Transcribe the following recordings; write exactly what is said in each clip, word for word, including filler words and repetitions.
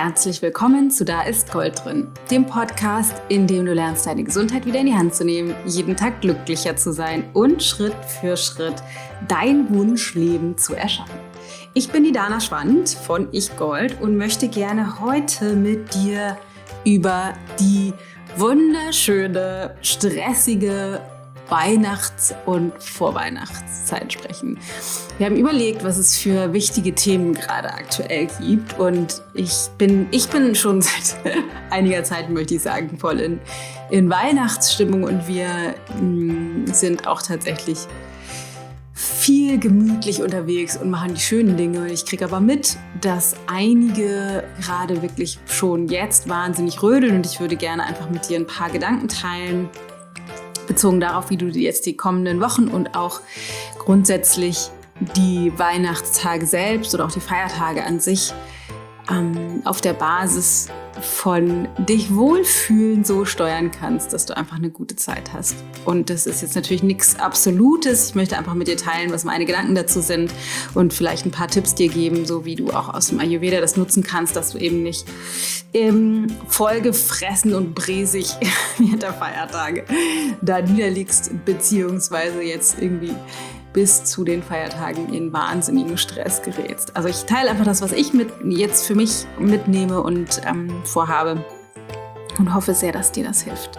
Herzlich willkommen zu Da ist Gold drin, dem Podcast, in dem du lernst, deine Gesundheit wieder in die Hand zu nehmen, jeden Tag glücklicher zu sein und Schritt für Schritt dein Wunschleben zu erschaffen. Ich bin die Dana Schwand von Ich Gold und möchte gerne heute mit dir über die wunderschöne, stressige Weihnachts- und Vorweihnachtszeit sprechen. Wir haben überlegt, was es für wichtige Themen gerade aktuell gibt und ich bin, ich bin schon seit einiger Zeit, möchte ich sagen, voll in, in Weihnachtsstimmung und wir mh, sind auch tatsächlich viel gemütlich unterwegs und machen die schönen Dinge. Ich kriege aber mit, dass einige gerade wirklich schon jetzt wahnsinnig rödeln und ich würde gerne einfach mit dir ein paar Gedanken teilen, bezogen darauf, wie du jetzt die kommenden Wochen und auch grundsätzlich die Weihnachtstage selbst oder auch die Feiertage an sich ähm, auf der Basis von dich wohlfühlen so steuern kannst, dass du einfach eine gute Zeit hast. Und das ist jetzt natürlich nichts Absolutes. Ich möchte einfach mit dir teilen, was meine Gedanken dazu sind und vielleicht ein paar Tipps dir geben, so wie du auch aus dem Ayurveda das nutzen kannst, dass du eben nicht ähm, vollgefressen und bräsig während der Feiertage da niederliegst, beziehungsweise jetzt irgendwie bis zu den Feiertagen in wahnsinnigen Stress gerätst. Also ich teile einfach das, was ich mit, jetzt für mich mitnehme und ähm, vorhabe und hoffe sehr, dass dir das hilft.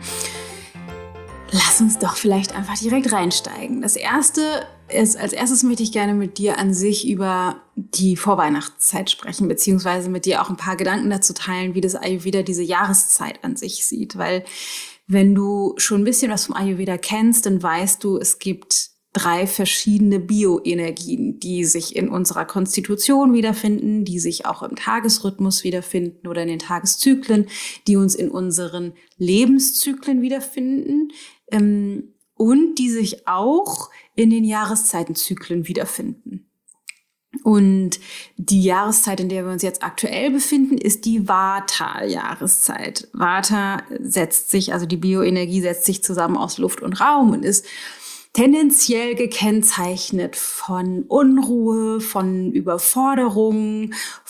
Lass uns doch vielleicht einfach direkt reinsteigen. Das erste ist, als erstes möchte ich gerne mit dir an sich über die Vorweihnachtszeit sprechen, beziehungsweise mit dir auch ein paar Gedanken dazu teilen, wie das Ayurveda diese Jahreszeit an sich sieht. Weil wenn du schon ein bisschen was vom Ayurveda kennst, dann weißt du, es gibt drei verschiedene Bioenergien, die sich in unserer Konstitution wiederfinden, die sich auch im Tagesrhythmus wiederfinden oder in den Tageszyklen, die uns in unseren Lebenszyklen wiederfinden ähm, und die sich auch in den Jahreszeitenzyklen wiederfinden. Und die Jahreszeit, in der wir uns jetzt aktuell befinden, ist die Vata-Jahreszeit. Vata setzt sich, also die Bioenergie setzt sich zusammen aus Luft und Raum und ist tendenziell gekennzeichnet von Unruhe, von Überforderung,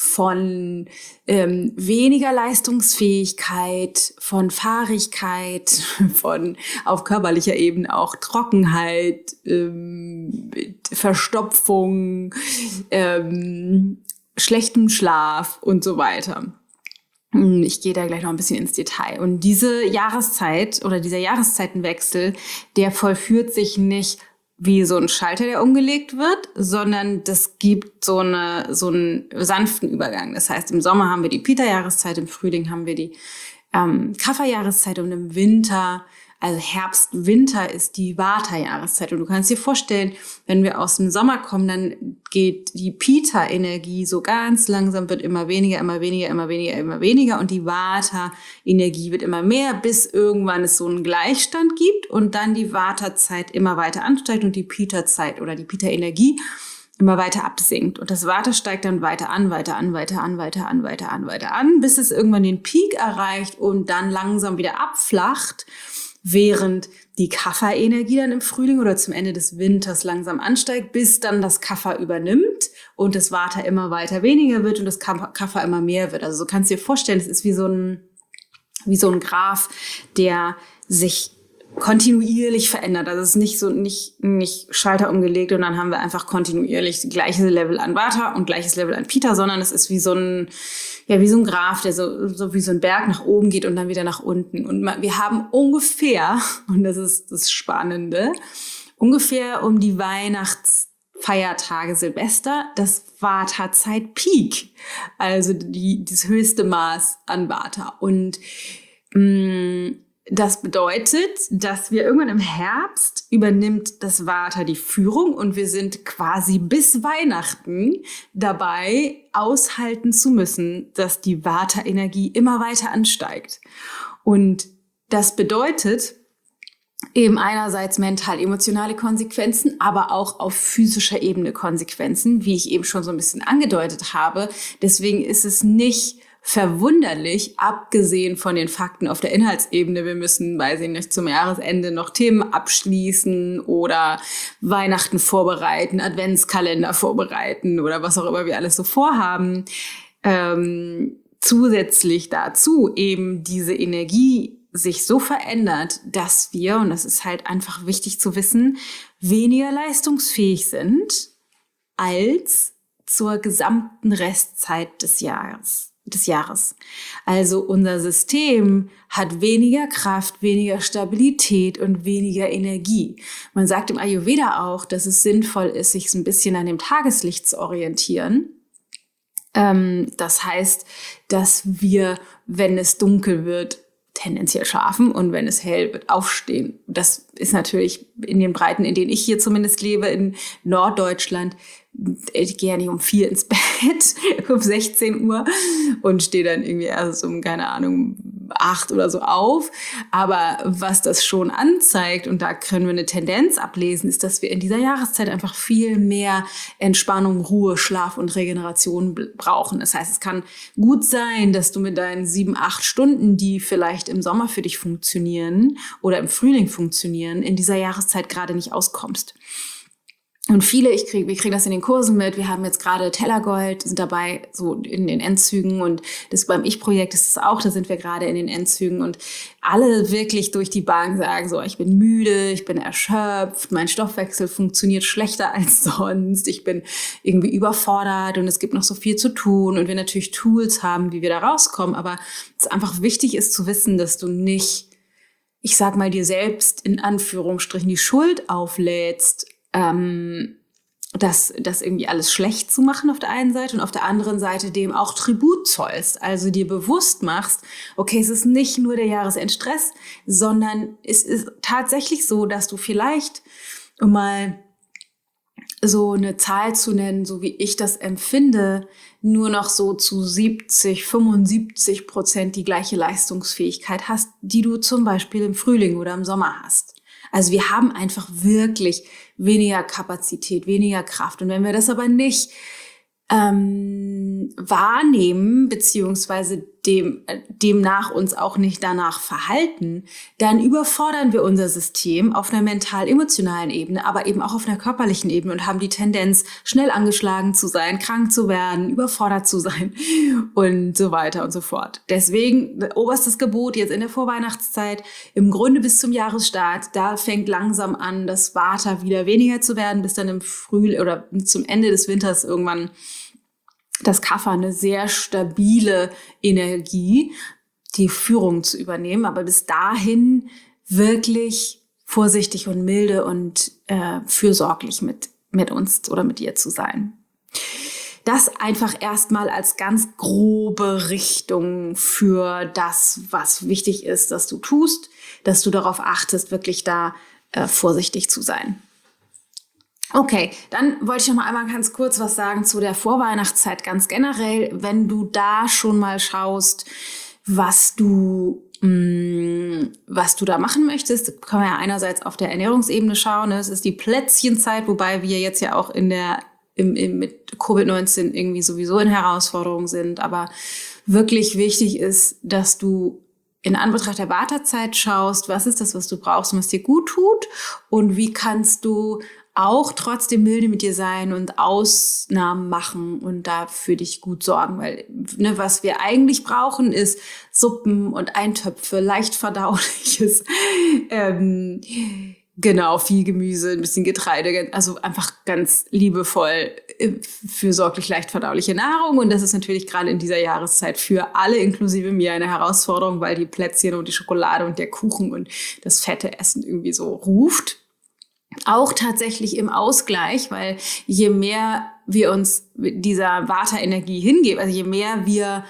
von ähm, weniger Leistungsfähigkeit, von Fahrigkeit, von auf körperlicher Ebene auch Trockenheit, ähm, Verstopfung, ähm, schlechtem Schlaf und so weiter. Ich gehe da gleich noch ein bisschen ins Detail. Und diese Jahreszeit oder dieser Jahreszeitenwechsel, der vollführt sich nicht wie so ein Schalter, der umgelegt wird, sondern das gibt so eine so einen sanften Übergang. Das heißt, im Sommer haben wir die Pitta-Jahreszeit, im Frühling haben wir die ähm, Kapha-Jahreszeit und im Winter, also Herbst, Winter ist die Vata-Jahreszeit. Und du kannst dir vorstellen, wenn wir aus dem Sommer kommen, dann geht die Pitta-Energie so ganz langsam, wird immer weniger, immer weniger, immer weniger, immer weniger. Und die Vata-Energie wird immer mehr, bis irgendwann es so einen Gleichstand gibt und dann die Vata-Zeit immer weiter ansteigt und die Pitta-Zeit oder die Pitta-Energie immer weiter absinkt. Und das Vata steigt dann weiter an, weiter an, weiter an, weiter an, weiter an, weiter an, bis es irgendwann den Peak erreicht und dann langsam wieder abflacht, während die Kapha-Energie dann im Frühling oder zum Ende des Winters langsam ansteigt, bis dann das Kapha übernimmt und das Vata immer weiter weniger wird und das Kapha immer mehr wird. Also so kannst du dir vorstellen, es ist wie so ein, wie so ein Graph, der sich kontinuierlich verändert. Also es ist nicht so, nicht, nicht Schalter umgelegt und dann haben wir einfach kontinuierlich das gleiche Level an Vata und gleiches Level an Pitta, sondern es ist wie so ein, ja, wie so ein Graph, der so, so wie so ein Berg nach oben geht und dann wieder nach unten. Und wir haben ungefähr, und das ist das Spannende, ungefähr um die Weihnachtsfeiertage Silvester das Vata-Zeit-Peak. Also die, das höchste Maß an Vata. Und, mh, das bedeutet, dass wir irgendwann im Herbst übernimmt das Vata die Führung und wir sind quasi bis Weihnachten dabei, aushalten zu müssen, dass die Vata-Energie immer weiter ansteigt. Und das bedeutet eben einerseits mental-emotionale Konsequenzen, aber auch auf physischer Ebene Konsequenzen, wie ich eben schon so ein bisschen angedeutet habe. Deswegen ist es nicht verwunderlich, abgesehen von den Fakten auf der Inhaltsebene, wir müssen, weiß ich nicht, zum Jahresende noch Themen abschließen oder Weihnachten vorbereiten, Adventskalender vorbereiten oder was auch immer wir alles so vorhaben. Ähm, zusätzlich dazu eben diese Energie sich so verändert, dass wir, und das ist halt einfach wichtig zu wissen, weniger leistungsfähig sind als zur gesamten Restzeit des Jahres. des Jahres. Also unser System hat weniger Kraft, weniger Stabilität und weniger Energie. Man sagt im Ayurveda auch, dass es sinnvoll ist, sich so ein bisschen an dem Tageslicht zu orientieren. Ähm, das heißt, dass wir, wenn es dunkel wird, tendenziell schlafen und wenn es hell wird, aufstehen. Das ist natürlich in den Breiten, in denen ich hier zumindest lebe, in Norddeutschland. Ich gehe ja nicht um vier ins Bett, um sechzehn Uhr und stehe dann irgendwie erst um, keine Ahnung, acht oder so auf. Aber was das schon anzeigt, und da können wir eine Tendenz ablesen, ist, dass wir in dieser Jahreszeit einfach viel mehr Entspannung, Ruhe, Schlaf und Regeneration brauchen. Das heißt, es kann gut sein, dass du mit deinen sieben, acht Stunden, die vielleicht im Sommer für dich funktionieren oder im Frühling funktionieren, in dieser Jahreszeit gerade nicht auskommst. Und viele, ich krieg, wir kriegen das in den Kursen mit, wir haben jetzt gerade Tellergold, sind dabei so in den Endzügen, und das beim Ich-Projekt ist es auch, da sind wir gerade in den Endzügen, und alle wirklich durch die Bank sagen so, ich bin müde, ich bin erschöpft, mein Stoffwechsel funktioniert schlechter als sonst, ich bin irgendwie überfordert und es gibt noch so viel zu tun, und wir natürlich Tools haben, wie wir da rauskommen, aber es einfach wichtig ist zu wissen, dass du nicht, ich sag mal, dir selbst in Anführungsstrichen die Schuld auflädst, Ähm, das, das irgendwie alles schlecht zu machen auf der einen Seite und auf der anderen Seite dem auch Tribut zollst. Also dir bewusst machst, okay, es ist nicht nur der Jahresendstress, sondern es ist tatsächlich so, dass du vielleicht, um mal so eine Zahl zu nennen, so wie ich das empfinde, nur noch so zu siebzig, fünfundsiebzig Prozent die gleiche Leistungsfähigkeit hast, die du zum Beispiel im Frühling oder im Sommer hast. Also wir haben einfach wirklich weniger Kapazität, weniger Kraft. Und wenn wir das aber nicht ähm, wahrnehmen, beziehungsweise dem, demnach uns auch nicht danach verhalten, dann überfordern wir unser System auf einer mental-emotionalen Ebene, aber eben auch auf einer körperlichen Ebene und haben die Tendenz, schnell angeschlagen zu sein, krank zu werden, überfordert zu sein und so weiter und so fort. Deswegen oberstes Gebot jetzt in der Vorweihnachtszeit, im Grunde bis zum Jahresstart, da fängt langsam an, das Vata wieder weniger zu werden, bis dann im Frühling oder zum Ende des Winters irgendwann das Kapha, eine sehr stabile Energie, die Führung zu übernehmen, aber bis dahin wirklich vorsichtig und milde und äh, fürsorglich mit, mit uns oder mit dir zu sein. Das einfach erstmal als ganz grobe Richtung für das, was wichtig ist, dass du tust, dass du darauf achtest, wirklich da äh, vorsichtig zu sein. Okay, dann wollte ich noch mal einmal ganz kurz was sagen zu der Vorweihnachtszeit ganz generell. Wenn du da schon mal schaust, was du, mh, was du da machen möchtest, können wir ja einerseits auf der Ernährungsebene schauen. Es ist die Plätzchenzeit, wobei wir jetzt ja auch in der im, im, mit Covid neunzehn irgendwie sowieso in Herausforderungen sind. Aber wirklich wichtig ist, dass du in Anbetracht der Vata-Zeit schaust, was ist das, was du brauchst und was dir gut tut, und wie kannst du auch trotzdem milde mit dir sein und Ausnahmen machen und da für dich gut sorgen. Weil ne, was wir eigentlich brauchen, ist Suppen und Eintöpfe, leicht verdauliches, ähm, genau, viel Gemüse, ein bisschen Getreide, also einfach ganz liebevoll, äh, fürsorglich leicht verdauliche Nahrung. Und das ist natürlich gerade in dieser Jahreszeit für alle, inklusive mir, eine Herausforderung, weil die Plätzchen und die Schokolade und der Kuchen und das fette Essen irgendwie so ruft. Auch tatsächlich im Ausgleich, weil je mehr wir uns dieser Vata-Energie hingeben, also je mehr wir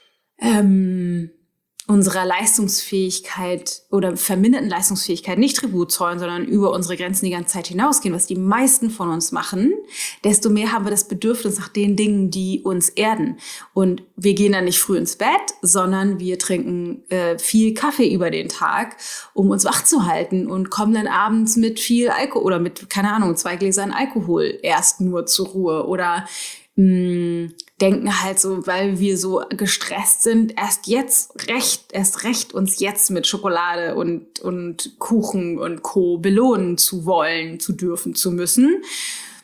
ähm, unserer Leistungsfähigkeit oder verminderten Leistungsfähigkeit nicht Tribut zollen, sondern über unsere Grenzen die ganze Zeit hinausgehen, was die meisten von uns machen, desto mehr haben wir das Bedürfnis nach den Dingen, die uns erden. Und wir gehen dann nicht früh ins Bett, sondern wir trinken äh, viel Kaffee über den Tag, um uns wach zu halten, und kommen dann abends mit viel Alkohol oder mit, keine Ahnung, zwei Gläsern Alkohol erst nur zur Ruhe, oder mh, denken halt so, weil wir so gestresst sind, erst jetzt recht, erst recht uns jetzt mit Schokolade und, und Kuchen und Co. belohnen zu wollen, zu dürfen, zu müssen.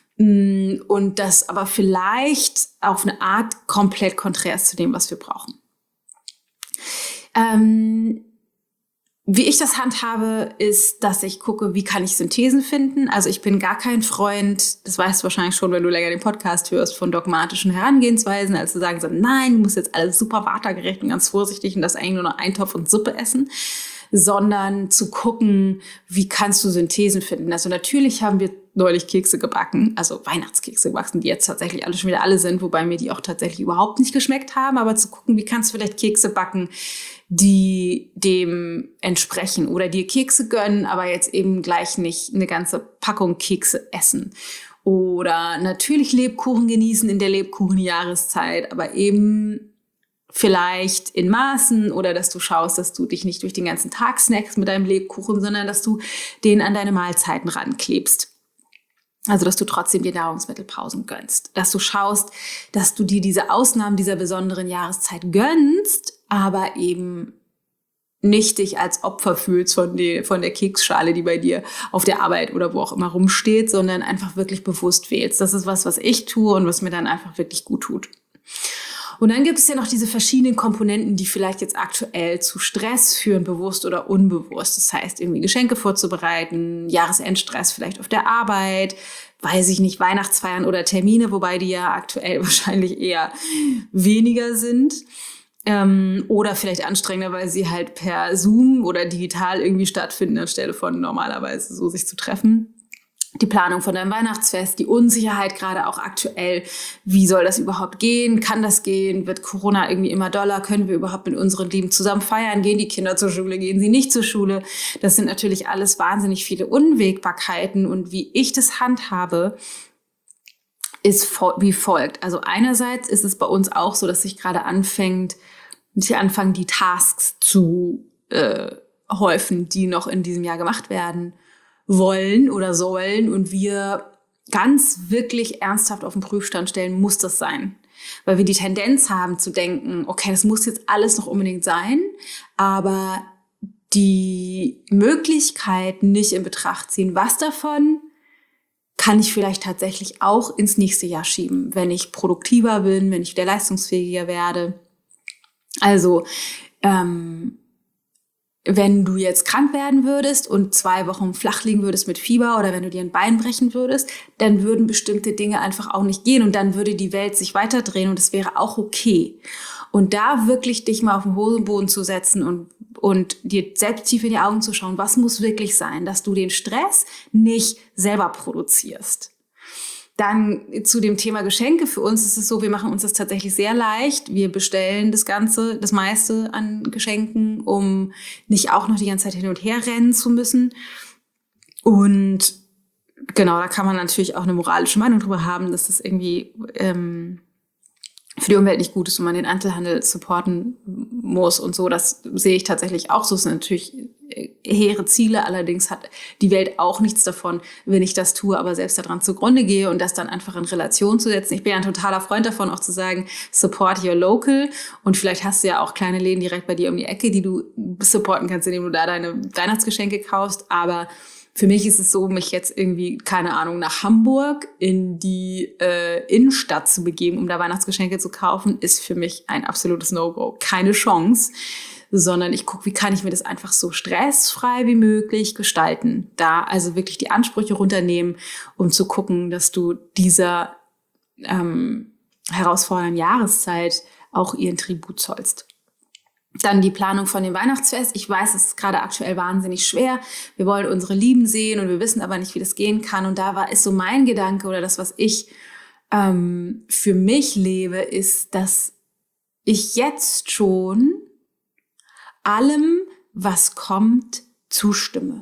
Und das aber vielleicht auf eine Art komplett konträr ist zu dem, was wir brauchen. Ähm, Wie ich das handhabe, ist, dass ich gucke, wie kann ich Synthesen finden. Also ich bin gar kein Freund, das weißt du wahrscheinlich schon, wenn du länger den Podcast hörst, von dogmatischen Herangehensweisen, als zu sagen, so, nein, du musst jetzt alles super watergerecht und ganz vorsichtig und das eigentlich nur noch Eintopf und Suppe essen, sondern zu gucken, wie kannst du Synthesen finden. Also natürlich haben wir neulich Kekse gebacken, also Weihnachtskekse gebacken, die jetzt tatsächlich alle schon wieder alle sind, wobei mir die auch tatsächlich überhaupt nicht geschmeckt haben, aber zu gucken, wie kannst du vielleicht Kekse backen, die dem entsprechen oder dir Kekse gönnen, aber jetzt eben gleich nicht eine ganze Packung Kekse essen. Oder natürlich Lebkuchen genießen in der Lebkuchenjahreszeit, aber eben vielleicht in Maßen oder dass du schaust, dass du dich nicht durch den ganzen Tag snackst mit deinem Lebkuchen, sondern dass du den an deine Mahlzeiten ranklebst. Also, dass du trotzdem dir Nahrungsmittelpausen gönnst. Dass du schaust, dass du dir diese Ausnahmen dieser besonderen Jahreszeit gönnst, aber eben nicht dich als Opfer fühlst von, die, von der Keksschale, die bei dir auf der Arbeit oder wo auch immer rumsteht, sondern einfach wirklich bewusst wählst. Das ist was, was ich tue und was mir dann einfach wirklich gut tut. Und dann gibt es ja noch diese verschiedenen Komponenten, die vielleicht jetzt aktuell zu Stress führen, bewusst oder unbewusst. Das heißt, irgendwie Geschenke vorzubereiten, Jahresendstress vielleicht auf der Arbeit, weiß ich nicht, Weihnachtsfeiern oder Termine, wobei die ja aktuell wahrscheinlich eher weniger sind. Ähm, oder vielleicht anstrengender, weil sie halt per Zoom oder digital irgendwie stattfinden, anstelle von normalerweise so sich zu treffen. Die Planung von deinem Weihnachtsfest, die Unsicherheit gerade auch aktuell. Wie soll das überhaupt gehen? Kann das gehen? Wird Corona irgendwie immer doller? Können wir überhaupt mit unseren Lieben zusammen feiern? Gehen die Kinder zur Schule? Gehen sie nicht zur Schule? Das sind natürlich alles wahnsinnig viele Unwägbarkeiten. Und wie ich das handhabe, ist wie folgt. Also einerseits ist es bei uns auch so, dass sich gerade anfängt, sie anfangen, die Tasks zu äh, häufen, die noch in diesem Jahr gemacht werden wollen oder sollen und wir ganz wirklich ernsthaft auf den Prüfstand stellen, muss das sein. Weil wir die Tendenz haben zu denken, okay, das muss jetzt alles noch unbedingt sein, aber die Möglichkeit nicht in Betracht ziehen, was davon kann ich vielleicht tatsächlich auch ins nächste Jahr schieben, wenn ich produktiver bin, wenn ich wieder leistungsfähiger werde. Also, ähm, wenn du jetzt krank werden würdest und zwei Wochen flach liegen würdest mit Fieber oder wenn du dir ein Bein brechen würdest, dann würden bestimmte Dinge einfach auch nicht gehen und dann würde die Welt sich weiterdrehen und es wäre auch okay. Und da wirklich dich mal auf den Hosenboden zu setzen und, und dir selbst tief in die Augen zu schauen, was muss wirklich sein, dass du den Stress nicht selber produzierst. Dann zu dem Thema Geschenke. Für uns ist es so, wir machen uns das tatsächlich sehr leicht. Wir bestellen das Ganze, das meiste an Geschenken, um nicht auch noch die ganze Zeit hin und her rennen zu müssen. Und genau, da kann man natürlich auch eine moralische Meinung drüber haben, dass das irgendwie ähm, für die Umwelt nicht gut ist und man den Einzelhandel supporten muss und so. Das sehe ich tatsächlich auch so. Das sind natürlich hehre Ziele. Allerdings hat die Welt auch nichts davon, wenn ich das tue, aber selbst daran zugrunde gehe und das dann einfach in Relation zu setzen. Ich bin ja ein totaler Freund davon, auch zu sagen, support your local. Und vielleicht hast du ja auch kleine Läden direkt bei dir um die Ecke, die du supporten kannst, indem du da deine Weihnachtsgeschenke kaufst. Aber für mich ist es so, mich jetzt irgendwie, keine Ahnung, nach Hamburg in die äh, Innenstadt zu begeben, um da Weihnachtsgeschenke zu kaufen, ist für mich ein absolutes No-Go. Keine Chance. Sondern ich gucke, wie kann ich mir das einfach so stressfrei wie möglich gestalten. Da also wirklich die Ansprüche runternehmen, um zu gucken, dass du dieser ähm, herausfordernden Jahreszeit auch ihren Tribut zollst. Dann die Planung von dem Weihnachtsfest. Ich weiß, es ist gerade aktuell wahnsinnig schwer. Wir wollen unsere Lieben sehen und wir wissen aber nicht, wie das gehen kann. Und da war ist so mein Gedanke oder das, was ich ähm, für mich lebe, ist, dass ich jetzt schon allem, was kommt, zustimme.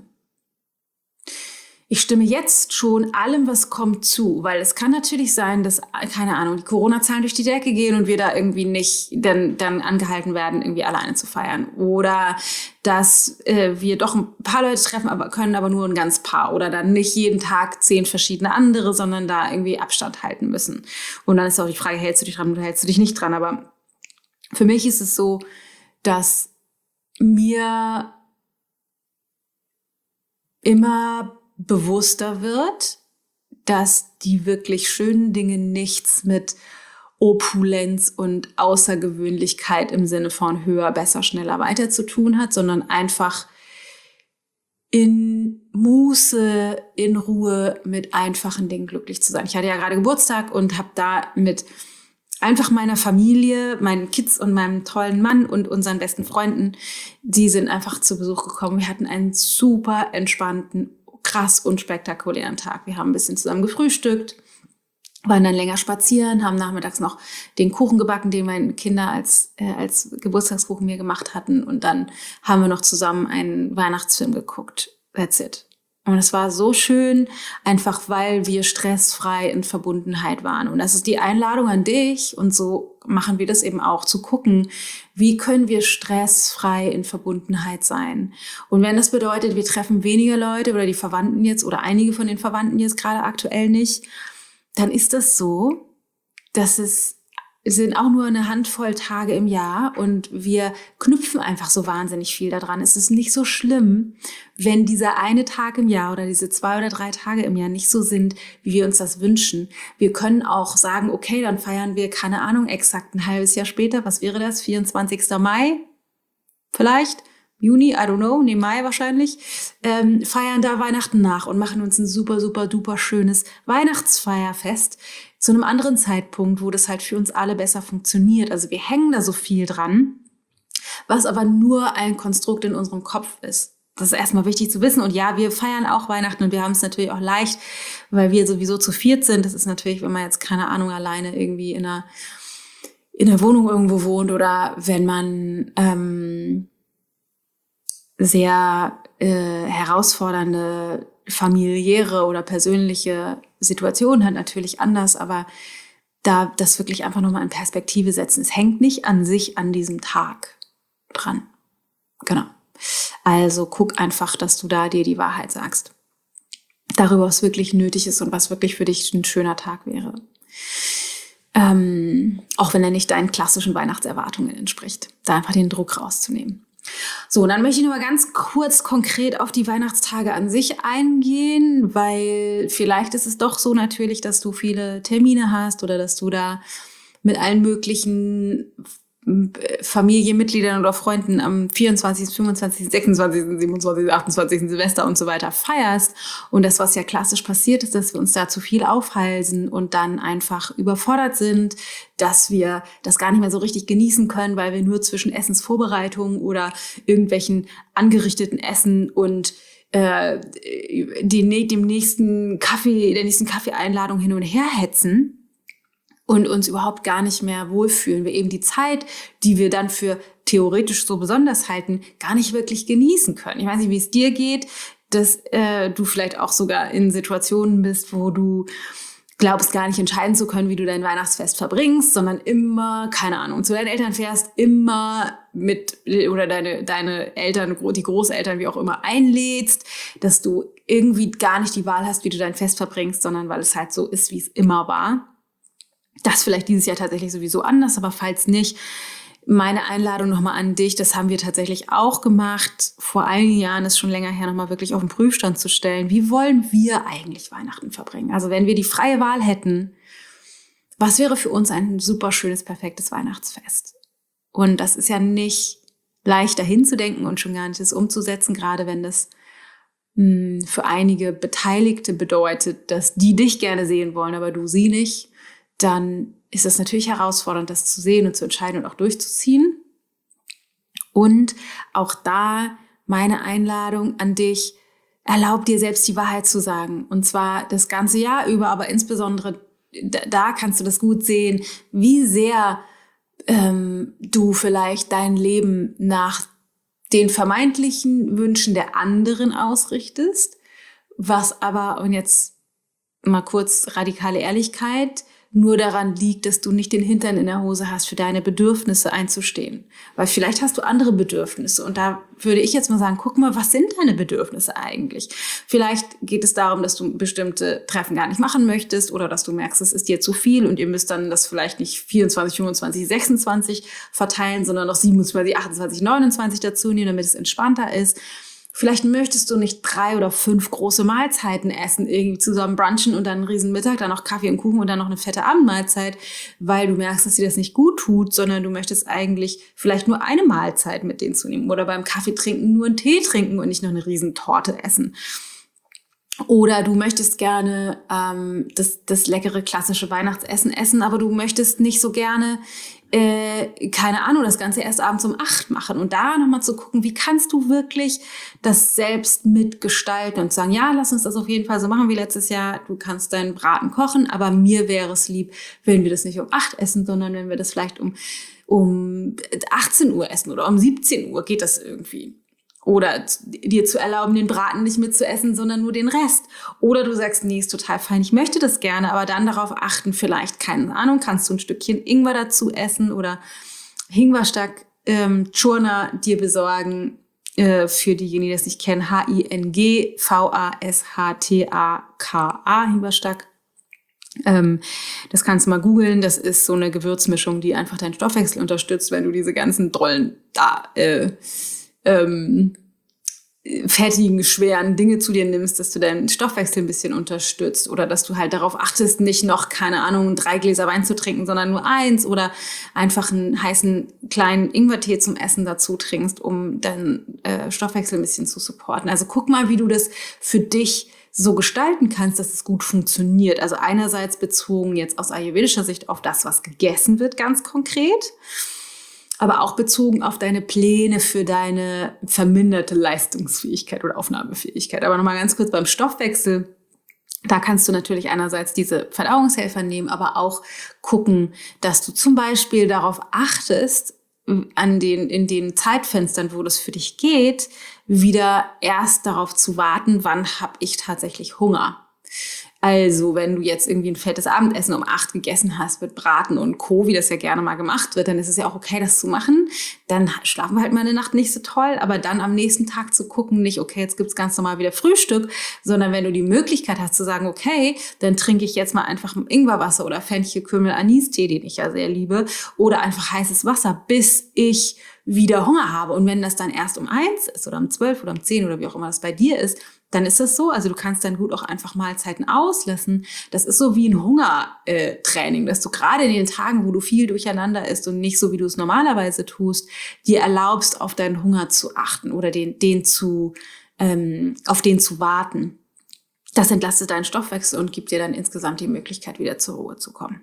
Ich stimme jetzt schon allem, was kommt, zu, weil es kann natürlich sein, dass, keine Ahnung, die Corona-Zahlen durch die Decke gehen und wir da irgendwie nicht dann, dann angehalten werden, irgendwie alleine zu feiern. Oder dass äh, wir doch ein paar Leute treffen, aber können aber nur ein ganz paar. Oder dann nicht jeden Tag zehn verschiedene andere, sondern da irgendwie Abstand halten müssen. Und dann ist auch die Frage, hältst du dich dran oder hältst du dich nicht dran? Aber für mich ist es so, dass mir immer bewusster wird, dass die wirklich schönen Dinge nichts mit Opulenz und Außergewöhnlichkeit im Sinne von höher, besser, schneller, weiter zu tun hat, sondern einfach in Muße, in Ruhe mit einfachen Dingen glücklich zu sein. Ich hatte ja gerade Geburtstag und habe da mit einfach meiner Familie, meinen Kids und meinem tollen Mann und unseren besten Freunden, die sind einfach zu Besuch gekommen. Wir hatten einen super entspannten, krass und spektakulären Tag. Wir haben ein bisschen zusammen gefrühstückt, waren dann länger spazieren, haben nachmittags noch den Kuchen gebacken, den meine Kinder als, äh, als Geburtstagskuchen mir gemacht hatten. Und dann haben wir noch zusammen einen Weihnachtsfilm geguckt. That's it. Und es war so schön, einfach weil wir stressfrei in Verbundenheit waren. Und das ist die Einladung an dich. Und so machen wir das eben auch, zu gucken, wie können wir stressfrei in Verbundenheit sein. Und wenn das bedeutet, wir treffen weniger Leute oder die Verwandten jetzt oder einige von den Verwandten jetzt gerade aktuell nicht, dann ist das so, dass es sind auch nur eine Handvoll Tage im Jahr und wir knüpfen einfach so wahnsinnig viel daran. Es ist nicht so schlimm, wenn dieser eine Tag im Jahr oder diese zwei oder drei Tage im Jahr nicht so sind, wie wir uns das wünschen. Wir können auch sagen, okay, dann feiern wir, keine Ahnung, exakt ein halbes Jahr später. Was wäre das? vierundzwanzigster Mai? Vielleicht? Juni, I don't know, nee, Mai wahrscheinlich, ähm, feiern da Weihnachten nach und machen uns ein super, super, duper schönes Weihnachtsfeierfest zu einem anderen Zeitpunkt, wo das halt für uns alle besser funktioniert. Also wir hängen da so viel dran, was aber nur ein Konstrukt in unserem Kopf ist. Das ist erstmal wichtig zu wissen. Und ja, wir feiern auch Weihnachten und wir haben es natürlich auch leicht, weil wir sowieso zu viert sind. Das ist natürlich, wenn man jetzt, keine Ahnung, alleine irgendwie in einer, in einer Wohnung irgendwo wohnt oder wenn man ähm, sehr äh, herausfordernde familiäre oder persönliche Situationen hat, natürlich anders, aber da das wirklich einfach nochmal in Perspektive setzen. Es hängt nicht an sich an diesem Tag dran. Genau. Also guck einfach, dass du da dir die Wahrheit sagst. Darüber, was wirklich nötig ist und was wirklich für dich ein schöner Tag wäre. Ähm, auch wenn er nicht deinen klassischen Weihnachtserwartungen entspricht. Da einfach den Druck rauszunehmen. So, dann möchte ich nur mal ganz kurz konkret auf die Weihnachtstage an sich eingehen, weil vielleicht ist es doch so natürlich, dass du viele Termine hast oder dass du da mit allen möglichen Familienmitgliedern oder Freunden am vierundzwanzigsten, fünfundzwanzigsten, sechsundzwanzigsten, siebenundzwanzigsten, achtundzwanzigsten Silvester und so weiter feierst. Und das, was ja klassisch passiert ist, dass wir uns da zu viel aufhalsen und dann einfach überfordert sind, dass wir das gar nicht mehr so richtig genießen können, weil wir nur zwischen Essensvorbereitungen oder irgendwelchen angerichteten Essen und äh, die, dem nächsten Kaffee, der nächsten Kaffeeeinladung hin und her hetzen und uns überhaupt gar nicht mehr wohlfühlen. Wir eben die Zeit, die wir dann für theoretisch so besonders halten, gar nicht wirklich genießen können. Ich weiß nicht, wie es dir geht, dass äh, du vielleicht auch sogar in Situationen bist, wo du glaubst, gar nicht entscheiden zu können, wie du dein Weihnachtsfest verbringst, sondern immer, keine Ahnung, zu deinen Eltern fährst, immer mit, oder deine, deine Eltern, die Großeltern, wie auch immer, einlädst, dass du irgendwie gar nicht die Wahl hast, wie du dein Fest verbringst, sondern weil es halt so ist, wie es immer war. Das vielleicht dieses Jahr tatsächlich sowieso anders, aber falls nicht, meine Einladung nochmal an dich, das haben wir tatsächlich auch gemacht, vor einigen Jahren, ist schon länger her, nochmal wirklich auf den Prüfstand zu stellen. Wie wollen wir eigentlich Weihnachten verbringen? Also wenn wir die freie Wahl hätten, was wäre für uns ein super schönes, perfektes Weihnachtsfest? Und das ist ja nicht leicht dahin zu denken und schon gar nicht das umzusetzen, gerade wenn das mh, für einige Beteiligte bedeutet, dass die dich gerne sehen wollen, aber du sie nicht. Dann ist es natürlich herausfordernd, das zu sehen und zu entscheiden und auch durchzuziehen. Und auch da meine Einladung an dich, erlaub dir selbst die Wahrheit zu sagen. Und zwar das ganze Jahr über, aber insbesondere da kannst du das gut sehen, wie sehr ähm, du vielleicht dein Leben nach den vermeintlichen Wünschen der anderen ausrichtest, was aber, und jetzt mal kurz radikale Ehrlichkeit, nur daran liegt, dass du nicht den Hintern in der Hose hast, für deine Bedürfnisse einzustehen. Weil vielleicht hast du andere Bedürfnisse. Und da würde ich jetzt mal sagen, guck mal, was sind deine Bedürfnisse eigentlich? Vielleicht geht es darum, dass du bestimmte Treffen gar nicht machen möchtest oder dass du merkst, es ist dir zu viel und ihr müsst dann das vielleicht nicht vierundzwanzig, fünfundzwanzig, sechsundzwanzig verteilen, sondern noch siebenundzwanzig, achtundzwanzig, neunundzwanzig dazu nehmen, damit es entspannter ist. Vielleicht möchtest du nicht drei oder fünf große Mahlzeiten essen, irgendwie zusammen brunchen und dann einen riesen Mittag, dann noch Kaffee und Kuchen und dann noch eine fette Abendmahlzeit, weil du merkst, dass dir das nicht gut tut, sondern du möchtest eigentlich vielleicht nur eine Mahlzeit mit denen zu nehmen oder beim Kaffee trinken nur einen Tee trinken und nicht noch eine riesen Torte essen. Oder du möchtest gerne ähm, das, das leckere klassische Weihnachtsessen essen, aber du möchtest nicht so gerne, äh, keine Ahnung, das Ganze erst abends um acht machen. Und da nochmal zu gucken, wie kannst du wirklich das selbst mitgestalten und sagen, ja, lass uns das auf jeden Fall so machen wie letztes Jahr. Du kannst deinen Braten kochen, aber mir wäre es lieb, wenn wir das nicht um acht essen, sondern wenn wir das vielleicht um, um achtzehn Uhr essen oder um siebzehn Uhr. Geht das irgendwie? Oder dir zu erlauben, den Braten nicht mitzuessen, sondern nur den Rest. Oder du sagst, nee, ist total fein, ich möchte das gerne, aber dann darauf achten, vielleicht, keine Ahnung, kannst du ein Stückchen Ingwer dazu essen oder Hingwastak ähm, Churna dir besorgen, äh, für diejenigen, die das nicht kennen, H I N G V A S H T A K A, Hingwastak. Ähm, das kannst du mal googeln, das ist so eine Gewürzmischung, die einfach deinen Stoffwechsel unterstützt, wenn du diese ganzen Drollen da äh, ähm, fettigen, schweren Dinge zu dir nimmst, dass du deinen Stoffwechsel ein bisschen unterstützt oder dass du halt darauf achtest, nicht noch, keine Ahnung, drei Gläser Wein zu trinken, sondern nur eins oder einfach einen heißen kleinen Ingwertee zum Essen dazu trinkst, um deinen äh, Stoffwechsel ein bisschen zu supporten. Also guck mal, wie du das für dich so gestalten kannst, dass es gut funktioniert. Also einerseits bezogen jetzt aus ayurvedischer Sicht auf das, was gegessen wird, ganz konkret, aber auch bezogen auf deine Pläne für deine verminderte Leistungsfähigkeit oder Aufnahmefähigkeit. Aber nochmal ganz kurz beim Stoffwechsel. Da kannst du natürlich einerseits diese Verdauungshelfer nehmen, aber auch gucken, dass du zum Beispiel darauf achtest, an den, in den Zeitfenstern, wo das für dich geht, wieder erst darauf zu warten, wann habe ich tatsächlich Hunger. Also, wenn du jetzt irgendwie ein fettes Abendessen um acht gegessen hast mit Braten und Co., wie das ja gerne mal gemacht wird, dann ist es ja auch okay, das zu machen. Dann schlafen wir halt mal eine Nacht nicht so toll, aber dann am nächsten Tag zu gucken, nicht, okay, jetzt gibt's ganz normal wieder Frühstück, sondern wenn du die Möglichkeit hast zu sagen, okay, dann trinke ich jetzt mal einfach Ingwerwasser oder Fenchel-Kümmel-Anis-Tee, den ich ja sehr liebe, oder einfach heißes Wasser, bis ich wieder Hunger habe. Und wenn das dann erst um eins ist oder um zwölf oder um zehn oder wie auch immer das bei dir ist, dann ist das so. Also du kannst dann gut auch einfach Mahlzeiten auslassen. Das ist so wie ein Hungertraining, dass du gerade in den Tagen, wo du viel durcheinander isst und nicht so, wie du es normalerweise tust, dir erlaubst, auf deinen Hunger zu achten oder den, den zu, ähm, auf den zu warten. Das entlastet deinen Stoffwechsel und gibt dir dann insgesamt die Möglichkeit, wieder zur Ruhe zu kommen.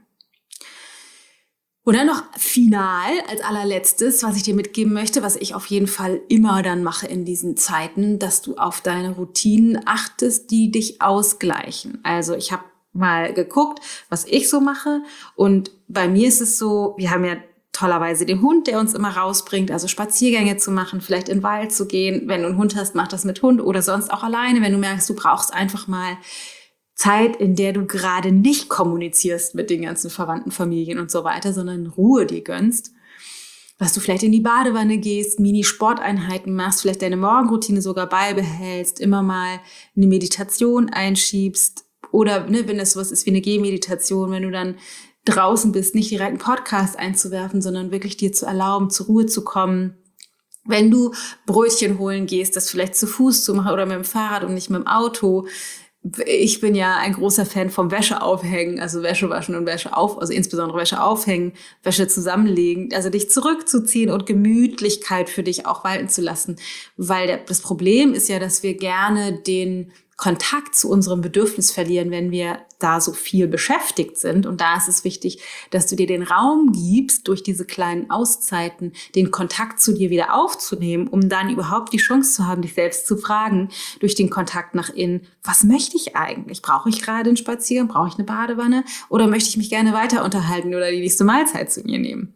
Und dann noch final als allerletztes, was ich dir mitgeben möchte, was ich auf jeden Fall immer dann mache in diesen Zeiten, dass du auf deine Routinen achtest, die dich ausgleichen. Also ich habe mal geguckt, was ich so mache, und bei mir ist es so, wir haben ja tollerweise den Hund, der uns immer rausbringt, also Spaziergänge zu machen, vielleicht in den Wald zu gehen. Wenn du einen Hund hast, mach das mit Hund oder sonst auch alleine, wenn du merkst, du brauchst einfach mal Zeit, in der du gerade nicht kommunizierst mit den ganzen Verwandten, Familien und so weiter, sondern Ruhe dir gönnst, dass du vielleicht in die Badewanne gehst, Mini-Sporteinheiten machst, vielleicht deine Morgenroutine sogar beibehältst, immer mal eine Meditation einschiebst oder ne, wenn das sowas ist wie eine Gehmeditation, wenn du dann draußen bist, nicht direkt einen Podcast einzuwerfen, sondern wirklich dir zu erlauben, zur Ruhe zu kommen. Wenn du Brötchen holen gehst, das vielleicht zu Fuß zu machen oder mit dem Fahrrad und nicht mit dem Auto. Ich bin ja ein großer Fan vom Wäscheaufhängen, also Wäsche waschen und Wäsche auf, also insbesondere Wäsche aufhängen, Wäsche zusammenlegen, also dich zurückzuziehen und Gemütlichkeit für dich auch walten zu lassen. Weil der, das Problem ist ja, dass wir gerne den Kontakt zu unserem Bedürfnis verlieren, wenn wir da so viel beschäftigt sind. Und da ist es wichtig, dass du dir den Raum gibst, durch diese kleinen Auszeiten den Kontakt zu dir wieder aufzunehmen, um dann überhaupt die Chance zu haben, dich selbst zu fragen, durch den Kontakt nach innen, was möchte ich eigentlich? Brauche ich gerade einen Spaziergang? Brauche ich eine Badewanne? Oder möchte ich mich gerne weiter unterhalten oder die nächste Mahlzeit zu mir nehmen?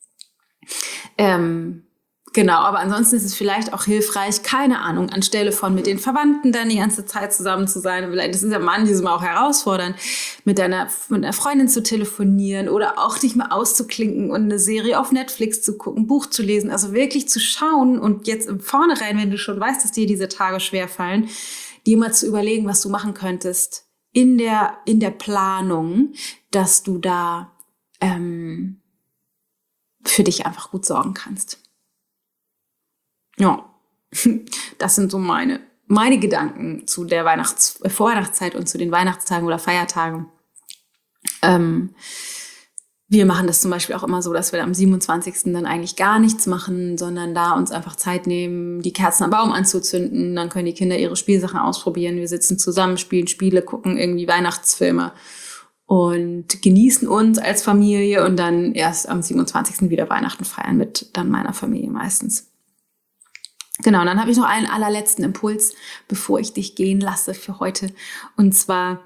Ähm... Genau, aber ansonsten ist es vielleicht auch hilfreich, keine Ahnung, anstelle von mit den Verwandten dann die ganze Zeit zusammen zu sein, vielleicht, das ist ja manchmal auch herausfordernd, mit deiner, mit einer Freundin zu telefonieren oder auch dich mal auszuklinken und eine Serie auf Netflix zu gucken, ein Buch zu lesen, also wirklich zu schauen und jetzt im Vornherein, wenn du schon weißt, dass dir diese Tage schwerfallen, dir mal zu überlegen, was du machen könntest in der, in der Planung, dass du da ähm, für dich einfach gut sorgen kannst. Ja, Das sind so meine, meine Gedanken zu der Weihnachts-, äh, Vorweihnachtszeit und zu den Weihnachtstagen oder Feiertagen. Ähm, wir machen das zum Beispiel auch immer so, dass wir am siebenundzwanzigsten dann eigentlich gar nichts machen, sondern da uns einfach Zeit nehmen, die Kerzen am Baum anzuzünden. Dann können die Kinder ihre Spielsachen ausprobieren. Wir sitzen zusammen, spielen Spiele, gucken irgendwie Weihnachtsfilme und genießen uns als Familie und dann erst am siebenundzwanzigsten wieder Weihnachten feiern mit dann meiner Familie meistens. Genau, und dann habe ich noch einen allerletzten Impuls, bevor ich dich gehen lasse für heute. Und zwar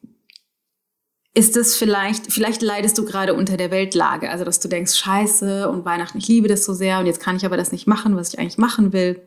ist es vielleicht, vielleicht leidest du gerade unter der Weltlage, also dass du denkst, scheiße und Weihnachten, ich liebe das so sehr und jetzt kann ich aber das nicht machen, was ich eigentlich machen will.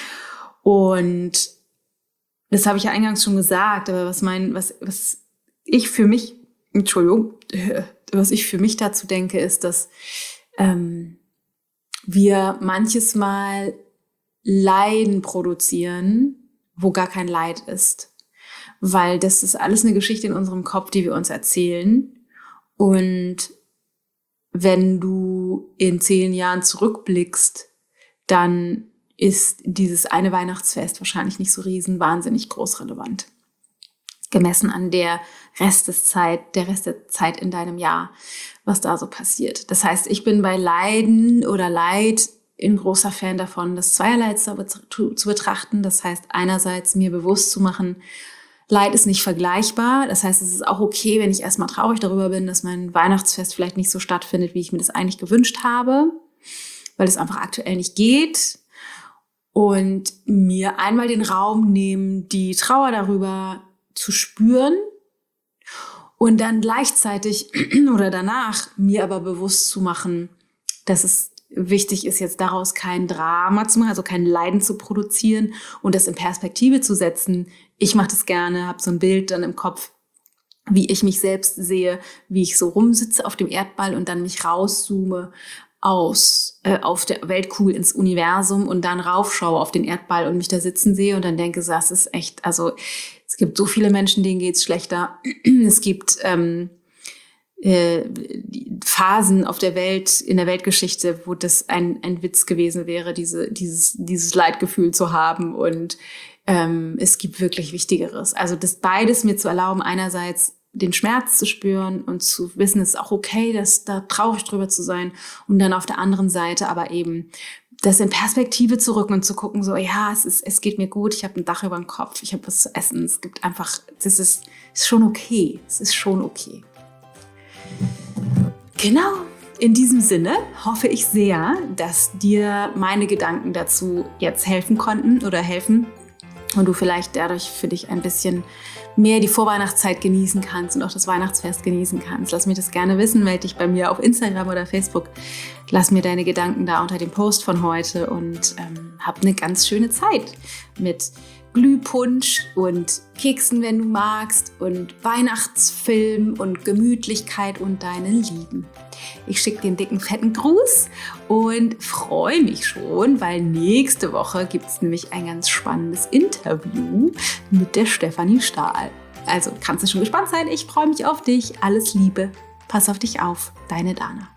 Und das habe ich ja eingangs schon gesagt, aber was mein, was, was ich für mich, Entschuldigung, was ich für mich dazu denke, ist, dass ähm, wir manches Mal Leiden produzieren, wo gar kein Leid ist. Weil das ist alles eine Geschichte in unserem Kopf, die wir uns erzählen. Und wenn du in zehn Jahren zurückblickst, dann ist dieses eine Weihnachtsfest wahrscheinlich nicht so riesen, wahnsinnig groß relevant. Gemessen an der Resteszeit, der Rest der Zeit in deinem Jahr, was da so passiert. Das heißt, ich bin bei Leiden oder Leid ein großer Fan davon, das zweierlei zu, zu betrachten. Das heißt, einerseits mir bewusst zu machen, Leid ist nicht vergleichbar. Das heißt, es ist auch okay, wenn ich erstmal traurig darüber bin, dass mein Weihnachtsfest vielleicht nicht so stattfindet, wie ich mir das eigentlich gewünscht habe, weil es einfach aktuell nicht geht. Und mir einmal den Raum nehmen, die Trauer darüber zu spüren und dann gleichzeitig oder danach mir aber bewusst zu machen, dass es wichtig ist, jetzt daraus kein Drama zu machen, also kein Leiden zu produzieren und das in Perspektive zu setzen. Ich mache das gerne, habe so ein Bild dann im Kopf, wie ich mich selbst sehe, wie ich so rumsitze auf dem Erdball und dann mich rauszoome aus äh, auf der Weltkugel ins Universum und dann raufschaue auf den Erdball und mich da sitzen sehe und dann denke, das ist echt, also es gibt so viele Menschen, denen geht's schlechter. Es gibt ähm, äh, Phasen auf der Welt, in der Weltgeschichte, wo das ein, ein Witz gewesen wäre, diese, dieses, dieses Leidgefühl zu haben und ähm, es gibt wirklich Wichtigeres. Also das beides mir zu erlauben, einerseits den Schmerz zu spüren und zu wissen, es ist auch okay, dass da traurig drüber zu sein und dann auf der anderen Seite aber eben das in Perspektive zu rücken und zu gucken, so ja, es ist, es geht mir gut, ich habe ein Dach über dem Kopf, ich habe was zu essen, es gibt einfach, das ist, ist schon okay, es ist schon okay. Genau, in diesem Sinne hoffe ich sehr, dass dir meine Gedanken dazu jetzt helfen konnten oder helfen und du vielleicht dadurch für dich ein bisschen mehr die Vorweihnachtszeit genießen kannst und auch das Weihnachtsfest genießen kannst. Lass mich das gerne wissen, melde dich bei mir auf Instagram oder Facebook. Lass mir deine Gedanken da unter dem Post von heute und ähm, hab eine ganz schöne Zeit mit Glühpunsch und Keksen, wenn du magst, und Weihnachtsfilm und Gemütlichkeit und deinen Lieben. Ich schicke dir einen dicken, fetten Gruß und freue mich schon, weil nächste Woche gibt es nämlich ein ganz spannendes Interview mit der Stefanie Stahl. Also kannst du schon gespannt sein. Ich freue mich auf dich. Alles Liebe. Pass auf dich auf. Deine Dana.